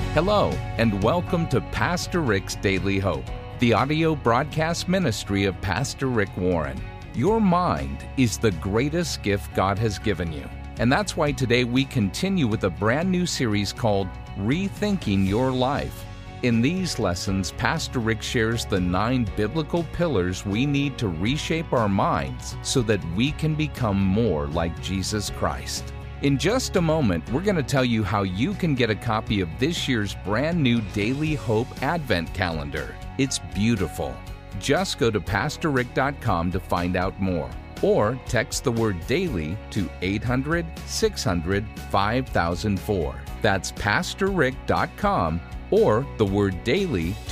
Hello, and welcome to Pastor Rick's Daily Hope, the audio broadcast ministry of Pastor Rick Warren. Your mind is the greatest gift God has given you. And that's why today we continue with a brand new series called Rethinking Your Life. In these lessons, Pastor Rick shares the 9 biblical pillars we need to reshape our minds so that we can become more like Jesus Christ. In just a moment, we're going to tell you how you can get a copy of this year's brand new Daily Hope Advent Calendar. It's beautiful. Just go to PastorRick.com to find out more, or text the word DAILY to 800-600-5004. That's PastorRick.com, or the word DAILY to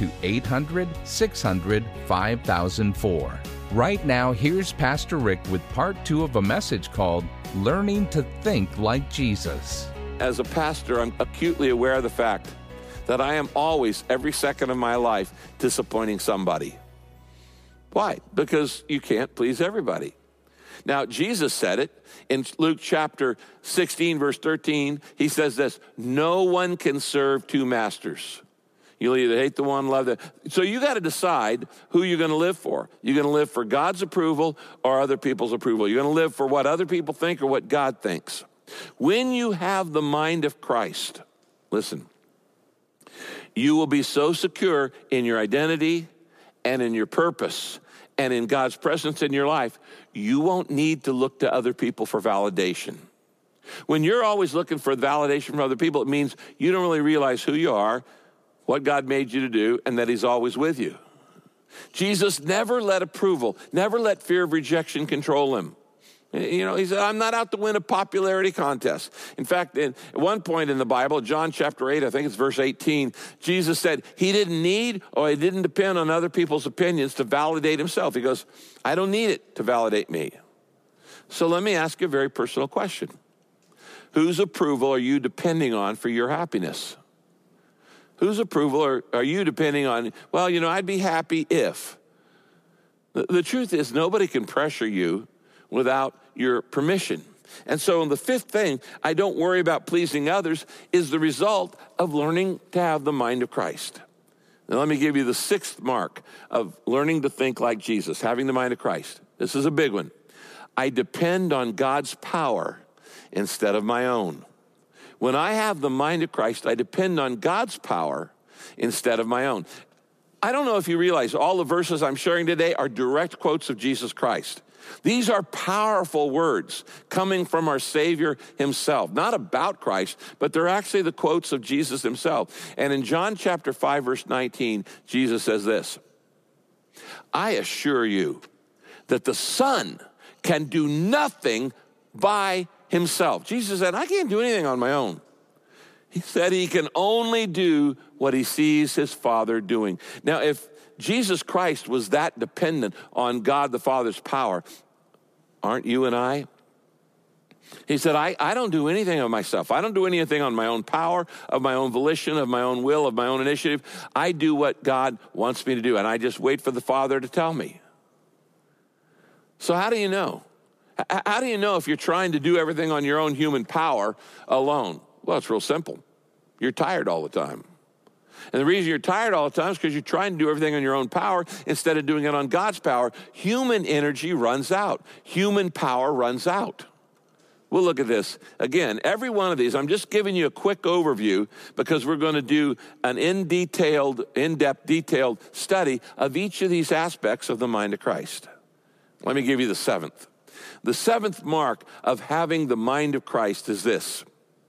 800-600-5004. Right now, here's Pastor Rick with part 2 of a message called Learning to Think Like Jesus. As a pastor, I'm acutely aware of the fact that I am always, every second of my life, disappointing somebody. Why? Because you can't please everybody. Now, Jesus said it in Luke chapter 16, verse 13. He says this, no one can serve 2 masters. You'll either hate the one, love the... So you got to decide who you're going to live for. You're going to live for God's approval or other people's approval. You're going to live for what other people think or what God thinks. When you have the mind of Christ, listen, you will be so secure in your identity and in your purpose and in God's presence in your life, you won't need to look to other people for validation. When you're always looking for validation from other people, it means you don't really realize who you are, what God made you to do, and that he's always with you. Jesus never let approval, never let fear of rejection control him. You know, he said, I'm not out to win a popularity contest. In fact, at one point in the Bible, John chapter 8, I think it's verse 18, Jesus said he didn't need or he didn't depend on other people's opinions to validate himself. He goes, I don't need it to validate me. So let me ask you a very personal question. Whose approval are you depending on for your happiness? Whose approval are you depending on? Well, you know, I'd be happy if. The truth is, nobody can pressure you without your permission. And so the 5th thing, I don't worry about pleasing others, is the result of learning to have the mind of Christ. Now, let me give you the 6th mark of learning to think like Jesus, having the mind of Christ. This is a big one. I depend on God's power instead of my own. When I have the mind of Christ, I depend on God's power instead of my own. I don't know if you realize all the verses I'm sharing today are direct quotes of Jesus Christ. These are powerful words coming from our Savior himself, not about Christ, but they're actually the quotes of Jesus himself. And in John chapter 5, verse 19, Jesus says this, I assure you that the Son can do nothing by himself. Jesus said, I can't do anything on my own. He said he can only do what he sees his Father doing. Now, if Jesus Christ was that dependent on God the Father's power, aren't you and I? He said, I don't do anything of myself. I don't do anything on my own power, of my own volition, of my own will, of my own initiative. I do what God wants me to do, and I just wait for the Father to tell me. So how do you know? How do you know if you're trying to do everything on your own human power alone? Well, it's real simple. You're tired all the time. And the reason you're tired all the time is because you're trying to do everything on your own power instead of doing it on God's power. Human energy runs out. Human power runs out. We'll look at this. Again, every one of these, I'm just giving you a quick overview because we're going to do an in-depth, detailed study of each of these aspects of the mind of Christ. Let me give you the 7th. The 7th mark of having the mind of Christ is this.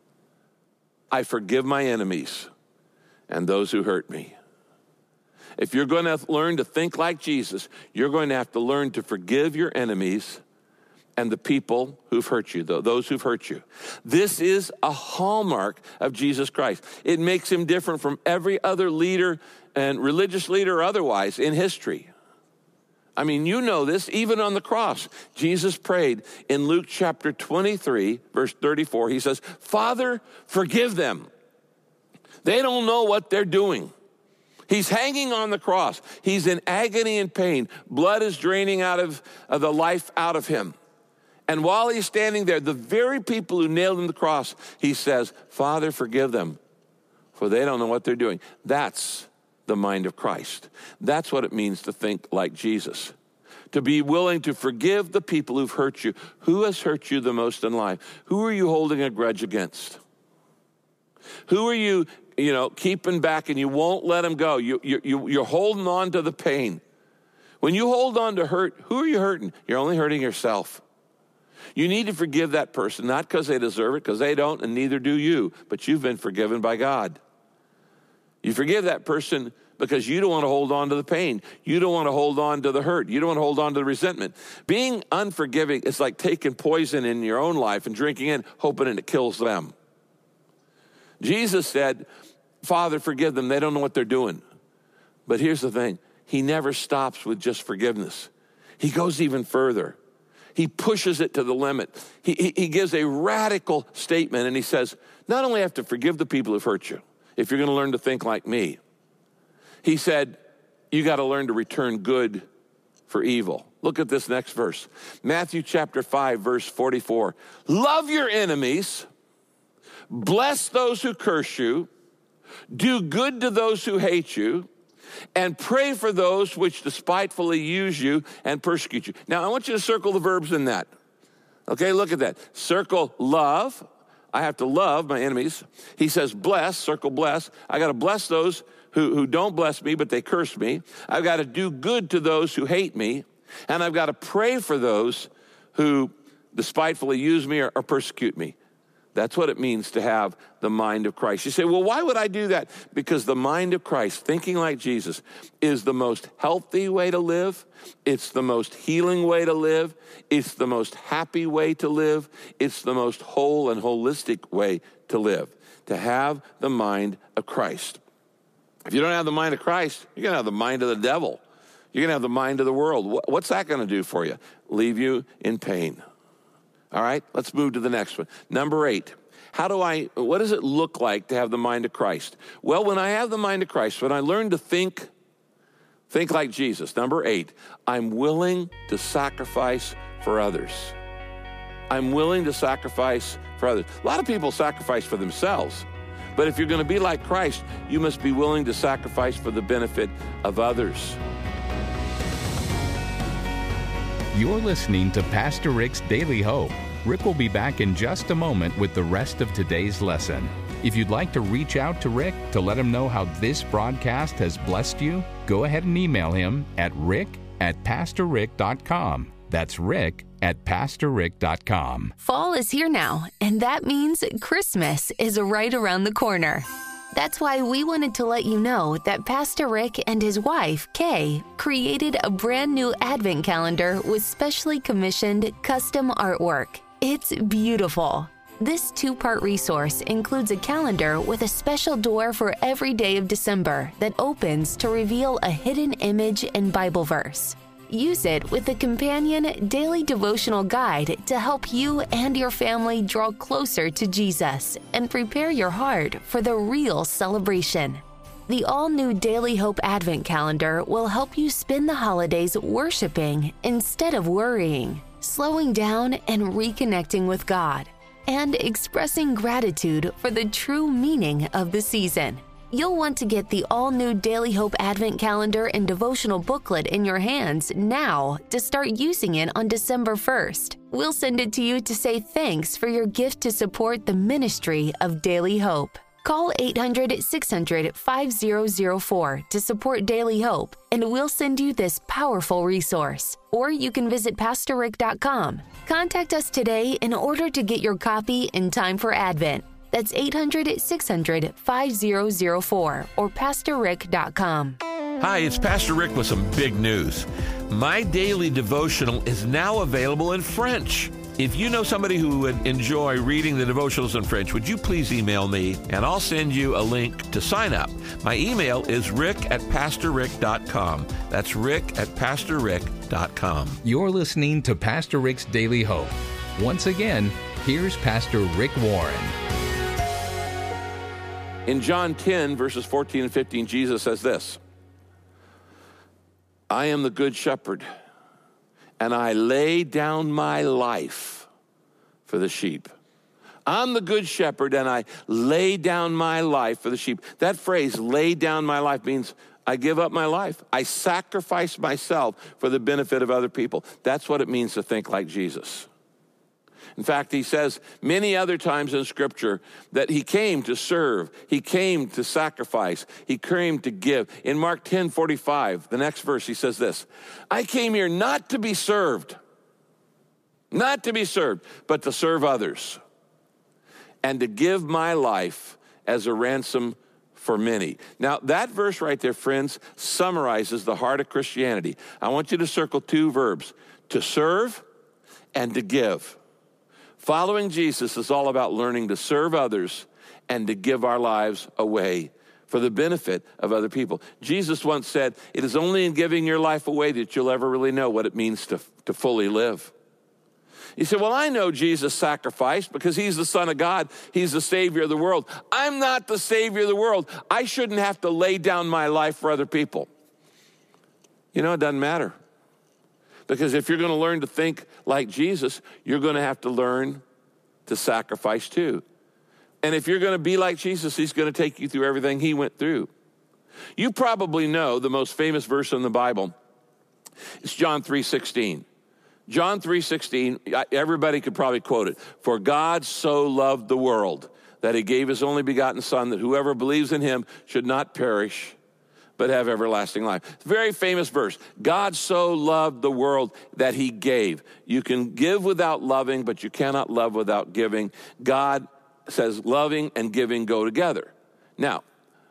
I forgive my enemies and those who hurt me. If you're going to learn to think like Jesus, you're going to have to learn to forgive your enemies and the people who've hurt you, those who've hurt you. This is a hallmark of Jesus Christ. It makes him different from every other leader and religious leader or otherwise in history. I mean, you know this, even on the cross. Jesus prayed in Luke chapter 23, verse 34. He says, Father, forgive them. They don't know what they're doing. He's hanging on the cross. He's in agony and pain. Blood is draining out of the life out of him. And while he's standing there, the very people who nailed him to the cross, he says, Father, forgive them, for they don't know what they're doing. That's the mind of Christ. That's what it means to think like Jesus. To be willing to forgive the people who've hurt you. Who has hurt you the most in life? Who are you holding a grudge against? Who are you keeping back and you won't let them go? You're holding on to the pain. When you hold on to hurt, who are you hurting? You're only hurting yourself. You need to forgive that person, not because they deserve it, because they don't, and neither do you, but you've been forgiven by God. You forgive that person because you don't want to hold on to the pain. You don't want to hold on to the hurt. You don't want to hold on to the resentment. Being unforgiving is like taking poison in your own life and drinking it, hoping it kills them. Jesus said, Father, forgive them. They don't know what they're doing. But here's the thing. He never stops with just forgiveness. He goes even further. He pushes it to the limit. He gives a radical statement, and he says, not only have to forgive the people who've hurt you, if you're going to learn to think like me, he said, you got to learn to return good for evil. Look at this next verse. Matthew chapter 5, verse 44. Love your enemies, bless those who curse you, do good to those who hate you, and pray for those which despitefully use you and persecute you. Now, I want you to circle the verbs in that. Okay, look at that. Circle love. I have to love my enemies. He says bless, circle bless. I got to bless those who don't bless me, but they curse me. I've got to do good to those who hate me. And I've got to pray for those who despitefully use me or persecute me. That's what it means to have the mind of Christ. You say, well, why would I do that? Because the mind of Christ, thinking like Jesus, is the most healthy way to live. It's the most healing way to live. It's the most happy way to live. It's the most whole and holistic way to live, to have the mind of Christ. If you don't have the mind of Christ, you're going to have the mind of the devil. You're going to have the mind of the world. What's that going to do for you? Leave you in pain. All right, let's move to the next one. Number 8, what does it look like to have the mind of Christ? Well, when I have the mind of Christ, when I learn to think like Jesus, number 8, I'm willing to sacrifice for others. I'm willing to sacrifice for others. A lot of people sacrifice for themselves, but if you're going to be like Christ, you must be willing to sacrifice for the benefit of others. You're listening to Pastor Rick's Daily Hope. Rick will be back in just a moment with the rest of today's lesson. If you'd like to reach out to Rick to let him know how this broadcast has blessed you, go ahead and email him at rick@pastorrick.com. That's rick@pastorrick.com. Fall is here now, and that means Christmas is right around the corner. That's why we wanted to let you know that Pastor Rick and his wife, Kay, created a brand new Advent calendar with specially commissioned custom artwork. It's beautiful. This 2-part resource includes a calendar with a special door for every day of December that opens to reveal a hidden image and Bible verse. Use it with a companion daily devotional guide to help you and your family draw closer to Jesus and prepare your heart for the real celebration. The all-new Daily Hope Advent Calendar will help you spend the holidays worshiping instead of worrying, slowing down and reconnecting with God, and expressing gratitude for the true meaning of the season. You'll want to get the all-new Daily Hope Advent Calendar and devotional booklet in your hands now to start using it on December 1st. We'll send it to you to say thanks for your gift to support the ministry of Daily Hope. Call 800-600-5004 to support Daily Hope, and we'll send you this powerful resource. Or you can visit PastorRick.com. Contact us today in order to get your copy in time for Advent. That's 800-600-5004 or PastorRick.com. Hi, it's Pastor Rick with some big news. My daily devotional is now available in French. If you know somebody who would enjoy reading the devotionals in French, would you please email me and I'll send you a link to sign up. My email is rick@pastorrick.com. That's rick@pastorrick.com. You're listening to Pastor Rick's Daily Hope. Once again, here's Pastor Rick Warren. In John 10, verses 14 and 15, Jesus says this, I am the good shepherd, and I lay down my life for the sheep. I'm the good shepherd, and I lay down my life for the sheep. That phrase, lay down my life, means I give up my life. I sacrifice myself for the benefit of other people. That's what it means to think like Jesus. In fact, he says many other times in Scripture that he came to serve. He came to sacrifice. He came to give. In Mark 10:45, the next verse, he says this, I came here not to be served, but to serve others, and to give my life as a ransom for many. Now, that verse right there, friends, summarizes the heart of Christianity. I want you to circle two verbs, to serve and to give. Following Jesus is all about learning to serve others and to give our lives away for the benefit of other people. Jesus once said, it is only in giving your life away that you'll ever really know what it means to fully live. You say, well, I know Jesus sacrificed because he's the Son of God. He's the Savior of the world. I'm not the Savior of the world. I shouldn't have to lay down my life for other people. You know, it doesn't matter. Because if you're going to learn to think like Jesus, you're going to have to learn to sacrifice too. And if you're going to be like Jesus, he's going to take you through everything he went through. You probably know the most famous verse in the Bible. It's John 3:16. John 3:16, everybody could probably quote it. For God so loved the world that he gave his only begotten Son, that whoever believes in him should not perish, but have everlasting life. It's a very famous verse. God so loved the world that he gave. You can give without loving, but you cannot love without giving. God says loving and giving go together. Now,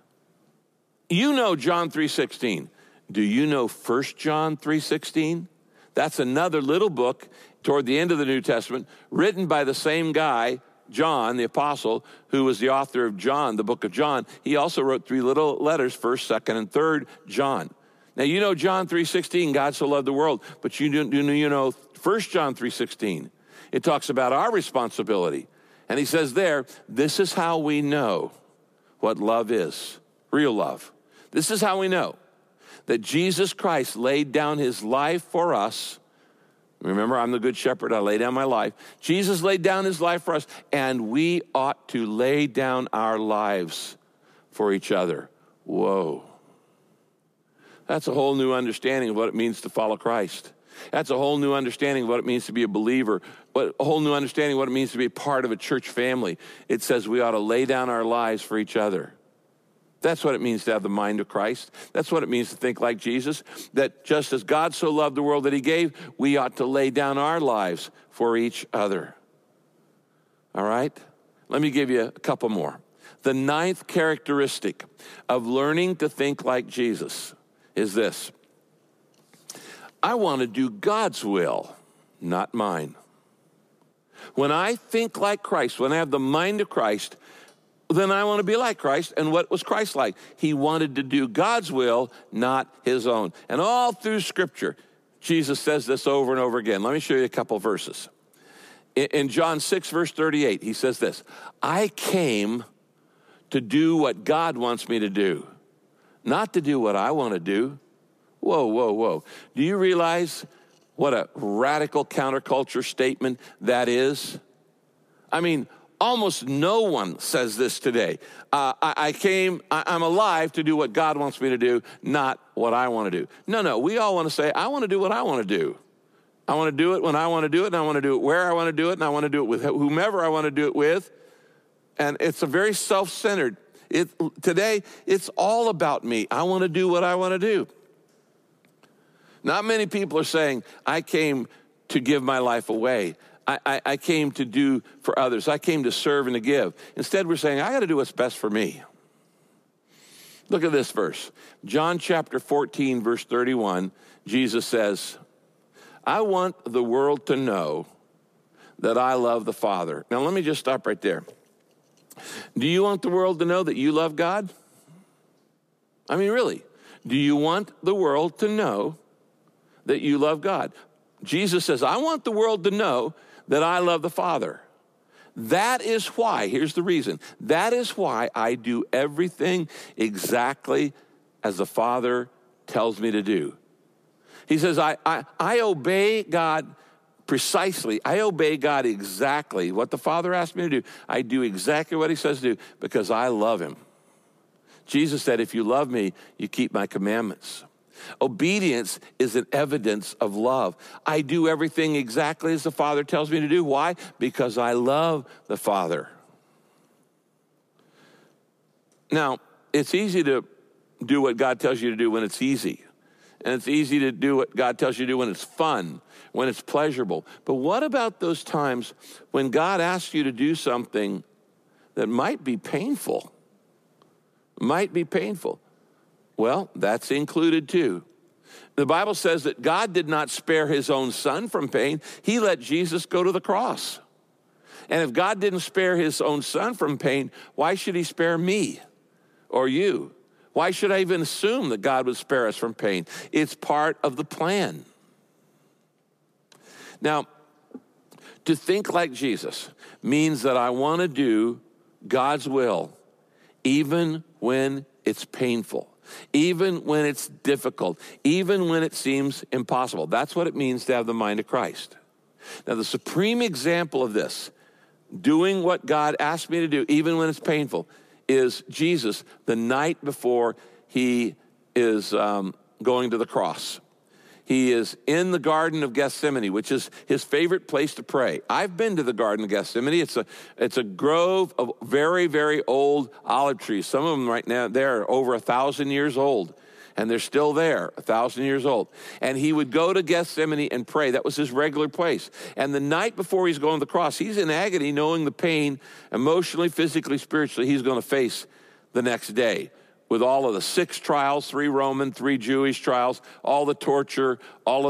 you know John 3:16. Do you know 1 John 3:16? That's another little book toward the end of the New Testament, written by the same guy, John, the apostle, who was the author of John, the book of John. He also wrote 3 little letters, 1st, 2nd, and 3rd John. Now, you know John 3:16, God so loved the world, but you know 1 John 3:16. It talks about our responsibility. And he says there, this is how we know what love is, real love. This is how we know that Jesus Christ laid down his life for us. Remember, I'm the good shepherd. I lay down my life. Jesus laid down his life for us, and we ought to lay down our lives for each other. Whoa. That's a whole new understanding of what it means to follow Christ. That's a whole new understanding of what it means to be a believer, a whole new understanding of what it means to be a part of a church family. It says we ought to lay down our lives for each other. That's what it means to have the mind of Christ. That's what it means to think like Jesus, that just as God so loved the world that he gave, we ought to lay down our lives for each other. All right? Let me give you a couple more. The 9th characteristic of learning to think like Jesus is this. I want to do God's will, not mine. When I think like Christ, when I have the mind of Christ, then I want to be like Christ. And what was Christ like? He wanted to do God's will, not his own. And all through Scripture, Jesus says this over and over again. Let me show you a couple verses. In John 6, verse 38, he says this, I came to do what God wants me to do, not to do what I want to do. Whoa, whoa, whoa. Do you realize what a radical counterculture statement that is? I mean, almost no one says this today. I'm alive to do what God wants me to do, not what I want to do. No, we all want to say, I want to do what I want to do. I want to do it when I want to do it, and I want to do it where I want to do it, and I want to do it with whomever I want to do it with. And it's a very self-centered. Today, it's all about me. I want to do what I want to do. Not many people are saying, I came to give my life away. I came to do for others. I came to serve and to give. Instead, we're saying, I got to do what's best for me. Look at this verse. John chapter 14, verse 31, Jesus says, I want the world to know that I love the Father. Now, let me just stop right there. Do you want the world to know that you love God? I mean, really, do you want the world to know that you love God? Jesus says, I want the world to know that I love the Father. That is why, here's the reason, that is why I do everything exactly as the Father tells me to do. He says, I obey God precisely. I obey God exactly. What the Father asked me to do, I do exactly what he says to do because I love him. Jesus said, if you love me, you keep my commandments. Obedience is an evidence of love. I do everything exactly as the Father tells me to do. Why? Because I love the Father. Now, it's easy to do what God tells you to do when it's easy. And it's easy to do what God tells you to do when it's fun, when it's pleasurable. But what about those times when God asks you to do something that might be painful? Might be painful. Well, that's included too. The Bible says that God did not spare his own son from pain. He let Jesus go to the cross. And if God didn't spare his own son from pain, why should he spare me or you? Why should I even assume that God would spare us from pain? It's part of the plan. Now, to think like Jesus means that I want to do God's will even when it's painful, even when it's difficult, even when it seems impossible. That's what it means to have the mind of Christ. Now, the supreme example of this, doing what God asked me to do, even when it's painful, is Jesus the night before he is going to the cross. He is in the Garden of Gethsemane, which is his favorite place to pray. I've been to the Garden of Gethsemane. It's a grove of very, very old olive trees. Some of them right now, they're over 1,000 years old, and they're still there, 1,000 years old. And he would go to Gethsemane and pray. That was his regular place. And the night before he's going to the cross, he's in agony, knowing the pain, emotionally, physically, spiritually, he's going to face the next day. With all of the 6 trials, 3 Roman, 3 Jewish trials, all the torture, all of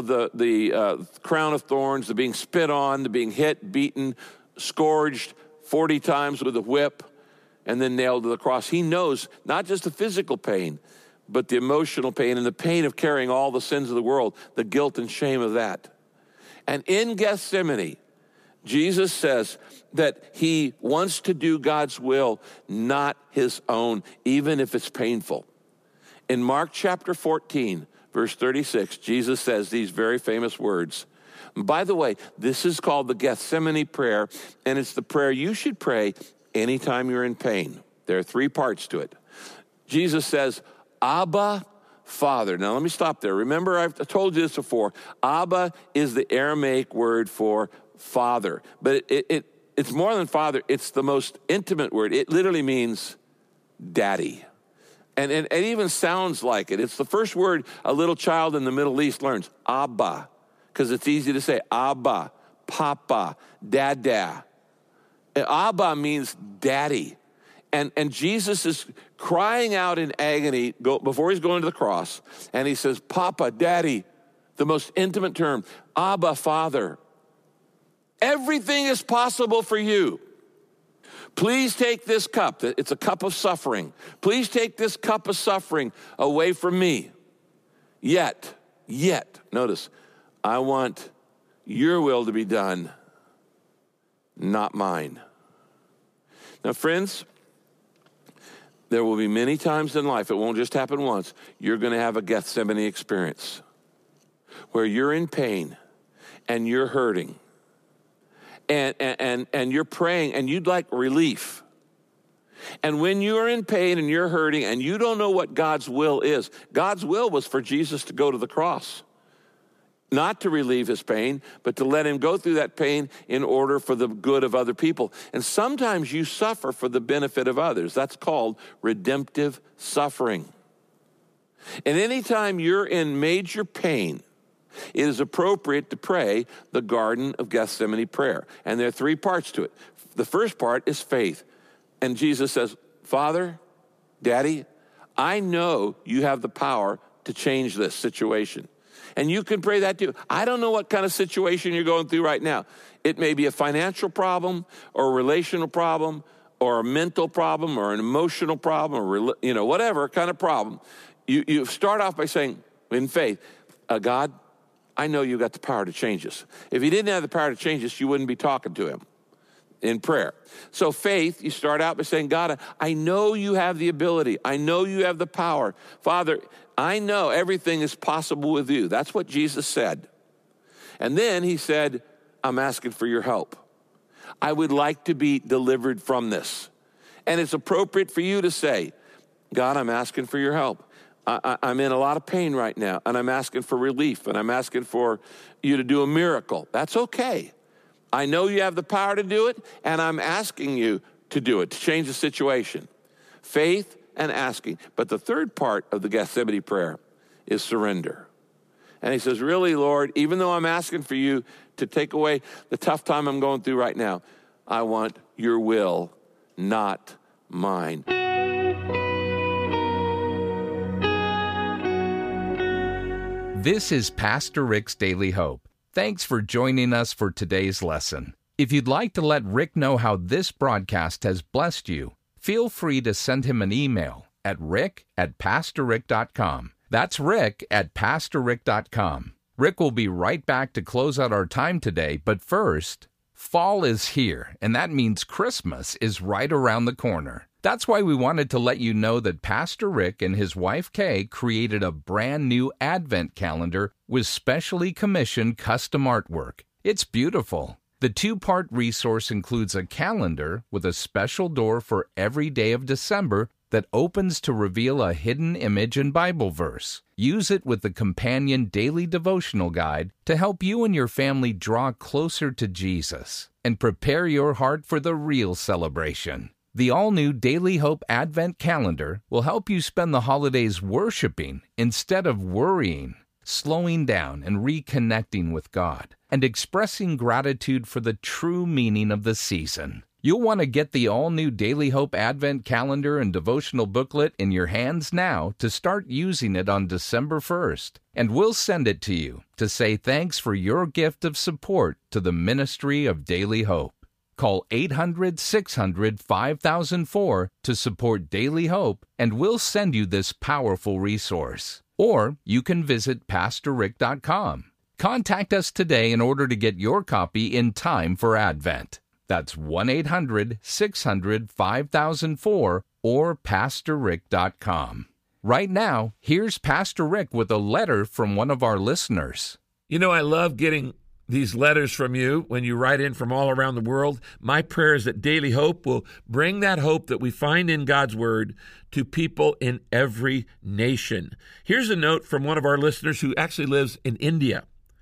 the crown of thorns, the being spit on, the being hit, beaten, scourged 40 times with a whip, and then nailed to the cross. He knows not just the physical pain, but the emotional pain and the pain of carrying all the sins of the world, the guilt and shame of that. And in Gethsemane, Jesus says that he wants to do God's will, not his own, even if it's painful. In Mark chapter 14, verse 36, Jesus says these very famous words. And by the way, this is called the Gethsemane prayer, and it's the prayer you should pray anytime you're in pain. There are 3 parts to it. Jesus says, Abba, Father. Now let me stop there. Remember, I've told you this before. Abba is the Aramaic word for Father, but it's more than father. It's the most intimate word. It literally means daddy, and it even sounds like it. It's the first word a little child in the Middle East learns, Abba, because it's easy to say Abba, Papa, Dada. Abba means daddy, and Jesus is crying out in agony before he's going to the cross, and he says, Papa, Daddy, the most intimate term, Abba, Father. Everything is possible for you. Please take this cup. It's a cup of suffering. Please take this cup of suffering away from me. Yet, notice, I want your will to be done, not mine. Now, friends, there will be many times in life, it won't just happen once, you're going to have a Gethsemane experience where you're in pain and you're hurting. And you're praying and you'd like relief. And when you're in pain and you're hurting and you don't know what God's will is, God's will was for Jesus to go to the cross. Not to relieve his pain, but to let him go through that pain in order for the good of other people. And sometimes you suffer for the benefit of others. That's called redemptive suffering. And anytime you're in major pain, it is appropriate to pray the Garden of Gethsemane prayer. And there are 3 parts to it. The first part is faith. And Jesus says, Father, Daddy, I know you have the power to change this situation. And you can pray that too. I don't know what kind of situation you're going through right now. It may be a financial problem or a relational problem or a mental problem or an emotional problem or whatever kind of problem. You start off by saying, in faith, God, I know you got the power to change this. If you didn't have the power to change this, you wouldn't be talking to him in prayer. So faith, you start out by saying, God, I know you have the ability. I know you have the power. Father, I know everything is possible with you. That's what Jesus said. And then he said, I'm asking for your help. I would like to be delivered from this. And it's appropriate for you to say, God, I'm asking for your help. I'm in a lot of pain right now, and I'm asking for relief, and I'm asking for you to do a miracle. That's okay. I know you have the power to do it, and I'm asking you to do it, to change the situation. Faith and asking. But the third part of the Gethsemane prayer is surrender. And he says, really, Lord, even though I'm asking for you to take away the tough time I'm going through right now, I want your will, not mine. This is Pastor Rick's Daily Hope. Thanks for joining us for today's lesson. If you'd like to let Rick know how this broadcast has blessed you, feel free to send him an email at rick@pastorrick.com. That's rick@pastorrick.com. Rick will be right back to close out our time today, but first, fall is here, and that means Christmas is right around the corner. That's why we wanted to let you know that Pastor Rick and his wife Kay created a brand new Advent calendar with specially commissioned custom artwork. It's beautiful. The two-part resource includes a calendar with a special door for every day of December that opens to reveal a hidden image and Bible verse. Use it with the companion daily devotional guide to help you and your family draw closer to Jesus and prepare your heart for the real celebration. The all-new Daily Hope Advent Calendar will help you spend the holidays worshiping instead of worrying, slowing down and reconnecting with God, and expressing gratitude for the true meaning of the season. You'll want to get the all-new Daily Hope Advent Calendar and devotional booklet in your hands now to start using it on December 1st, and we'll send it to you to say thanks for your gift of support to the ministry of Daily Hope. Call 800-600-5004 to support Daily Hope, and we'll send you this powerful resource. Or you can visit PastorRick.com. Contact us today in order to get your copy in time for Advent. That's 1-800-600-5004 or PastorRick.com. Right now, here's Pastor Rick with a letter from one of our listeners. You know, I love getting these letters from you when you write in from all around the world. My prayer is that Daily Hope will bring that hope that we find in God's Word to people in every nation. Here's a note from one of our listeners who actually lives in India.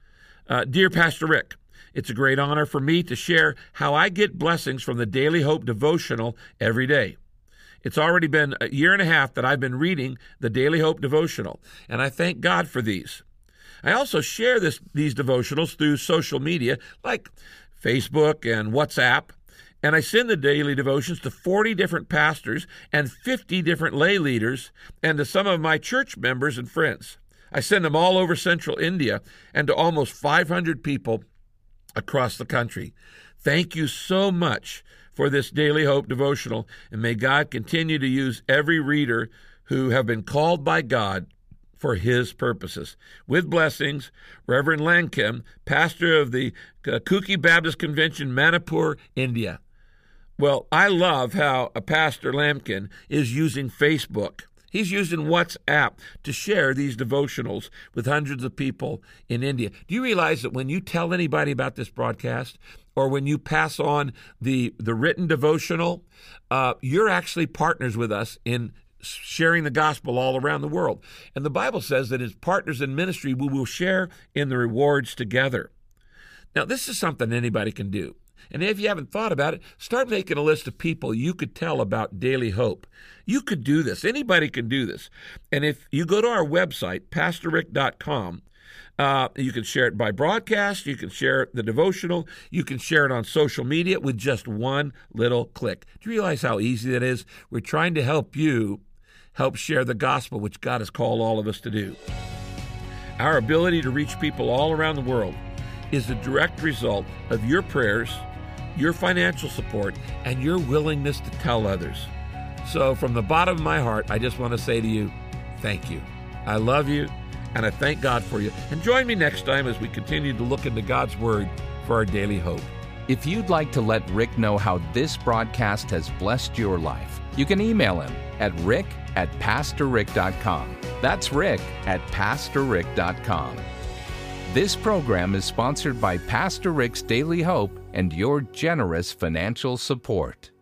Dear Pastor Rick, it's a great honor for me to share how I get blessings from the Daily Hope devotional every day. It's already been a year and a half that I've been reading the Daily Hope devotional, and I thank God for these. I also share these devotionals through social media like Facebook and WhatsApp, and I send the daily devotions to 40 different pastors and 50 different lay leaders and to some of my church members and friends. I send them all over central India and to almost 500 people across the country. Thank you so much for this Daily Hope devotional, and may God continue to use every reader who have been called by God for His purposes. With blessings, Reverend Lankem, pastor of the Kuki Baptist Convention, Manipur, India. Well, I love how Pastor Lamkin is using Facebook. He's using WhatsApp to share these devotionals with hundreds of people in India. Do you realize that when you tell anybody about this broadcast, or when you pass on the written devotional, you're actually partners with us in sharing the gospel all around the world. And the Bible says that as partners in ministry, we will share in the rewards together. Now, this is something anybody can do. And if you haven't thought about it, start making a list of people you could tell about Daily Hope. You could do this. Anybody can do this. And if you go to our website, PastorRick.com, you can share it by broadcast, you can share the devotional, you can share it on social media with just one little click. Do you realize how easy that is? We're trying to help you help share the gospel, which God has called all of us to do. Our ability to reach people all around the world is the direct result of your prayers, your financial support, and your willingness to tell others. So from the bottom of my heart, I just want to say to you, thank you. I love you, and I thank God for you. And join me next time as we continue to look into God's Word for our daily hope. If you'd like to let Rick know how this broadcast has blessed your life, you can email him at rick@pastorrick.com. That's rick@pastorrick.com. This program is sponsored by Pastor Rick's Daily Hope and your generous financial support.